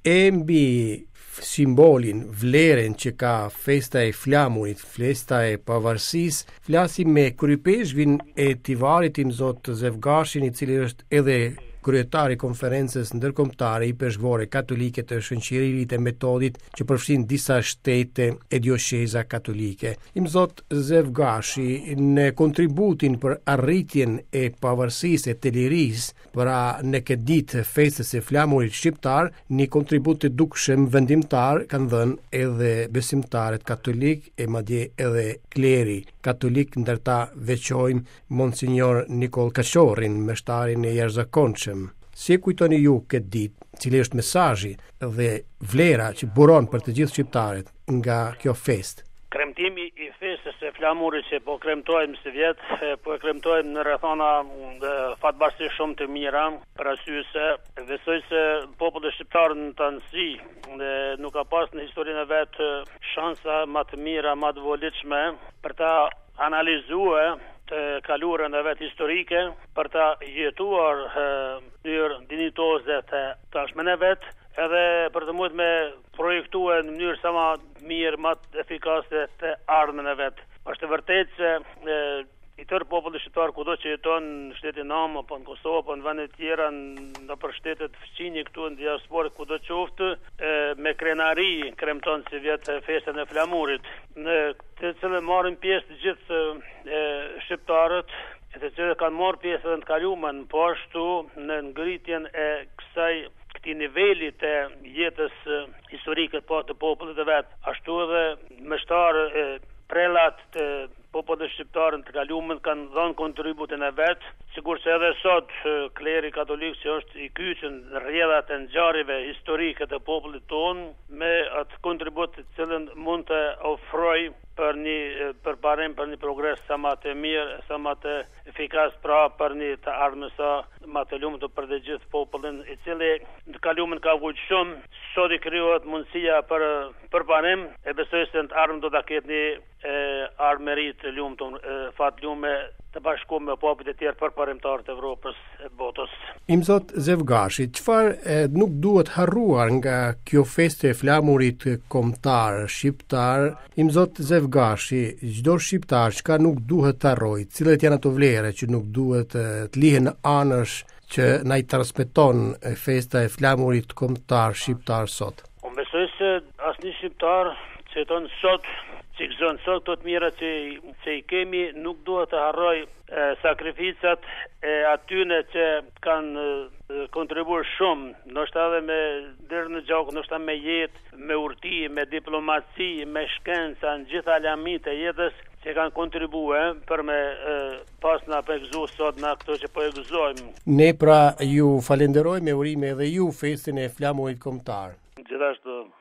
E mbi simbolin, vlerën që ka festa e flamurit, festa e pavarësisë, flasim me kryepeshvin e Tivarit, im zot Zefgashin, I cili është edhe kryetari I konferencës ndërkombëtare I peshkvore katolike të Shënqirit e Metodit që përfshin disa shtete e dioceza katolike. Im zot Zefgashi në kontributin për arritjen e pavarësisë e të lirisë, pra në këtë ditë festës së flamurit shqiptar, një kontribut të dukshëm vendimtar kanë dhënë edhe besimtarët katolik e madje edhe kleri katolik, ndërta veçojmë Monsignor Nikol Kaqorrin, meshtarin e jashtëzakonshëm. Si e kujtoni ju këtë ditë, cili është mesazhi dhe vlera që buron për të gjithë shqiptarët nga kjo festë? Kremtimi I festës së flamurit që po kremtojmë së vjet, po e kremtojmë në rrethana fatbarsi shumë të mira, për arsye se besoj se populli shqiptar në të nësi nuk ka pas në historinë e vet shansa më të mira, më të volitshme për ta analizuar të kalurën e vet historike, për ta jetuar mënyrë dinjitoze të tashmen e vet, edhe për të mund me projektuar në mënyrë sa më mirë, më efikase të ardhmen e vet. Është vërtet se I tërë populli shqiptar kudo që jeton në shtetin Nam apo në Kosovë apo në vende të tjera nëpër shtetet fqinje këtu në diasporë kudo qoftë, me krenari kremton si vjet festën e flamurit, në të cilën marrin pjesë të gjithë shqiptarët, të cilët kanë marrë pjesë edhe në të kaluamën, po ashtu në ngritjen e këtij niveli të jetës historike të popullit të vet, ashtu edhe meshtarë prelat të popullit shqiptar në të kaluamën kanë dhënë kontributin e vet, sikur se edhe sot kleri katolik që është I kyçur në rrjedhat e ngjarjeve historike të popullit ton me atë kontribut të cilën mund të ofroj për një përparim për një progres sa më të mirë, sa më të efikas, pra për një të ardhmë sa më të lumtur për të gjithë popullin, I cili në kaluamën ka vujt shumë, sot I krijohet mundësia për përparim, e besoj se në të ardhmen do ta ketë një ardhmëri të lumtur, fat lume të bashkuar me popujt e tjerë përparimtar të Evropës e botës. Im zot Zefgashi, çfarë nuk duhet harruar nga kjo festë e flamurit kombëtar shqiptar? Im zot Zefgashi, çdo shqiptar çka nuk duhet të harrojë, cilat janë ato vlera që nuk duhet të lihen anësh që na I transmeton festa e flamurit kombëtar shqiptar sot? Unë besoj se asnjë shqiptar që jeton sot, që gëzon sot të mira që I kemi, nuk duhet të harroj sakrificat e atyne që kanë kontribuar shumë, ndoshta edhe me deri në gjakun, ndoshta me jetë, me urti, me diplomaci, me shkenca, në gjitha alamit e jetës që kanë kontribuar për me pas na gëzu sot na këto që po e gëzojmë. Ne pra ju falenderojmë me urime edhe ju festën e flamurit kombëtar. Gjithashtu.